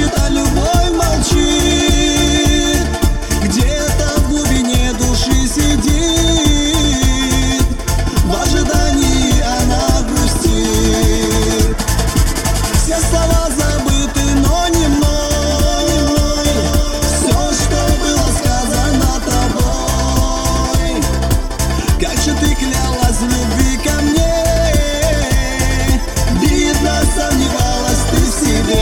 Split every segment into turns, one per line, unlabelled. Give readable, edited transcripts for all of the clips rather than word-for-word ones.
значит, а любовь молчит. Где-то в глубине души сидит, в ожидании она грустит. Все слова забыты, но не мной. Все, что было сказано тобой. Как же ты клялась в любви ко мне, видно, сомневалась ты в себе.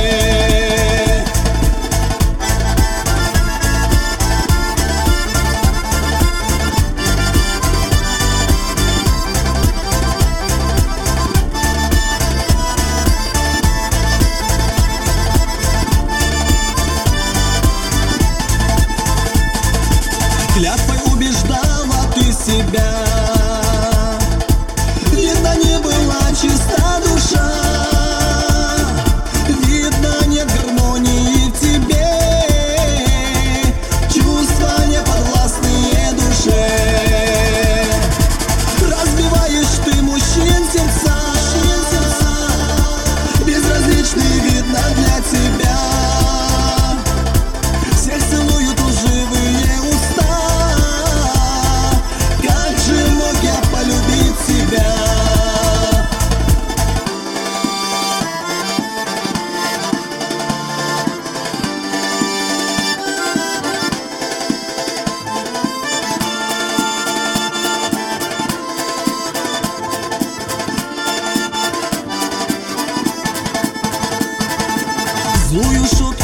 Клятвой убеждала ты себя, видно, не была чиста душа, видно, нет гармонии в тебе, чувства не подвластные душе. Разбиваешь ты мужчин сердца, безразличный, видно, для тебя. Всех целуют лживые уста. Как же мог я полюбить тебя? Злую шутку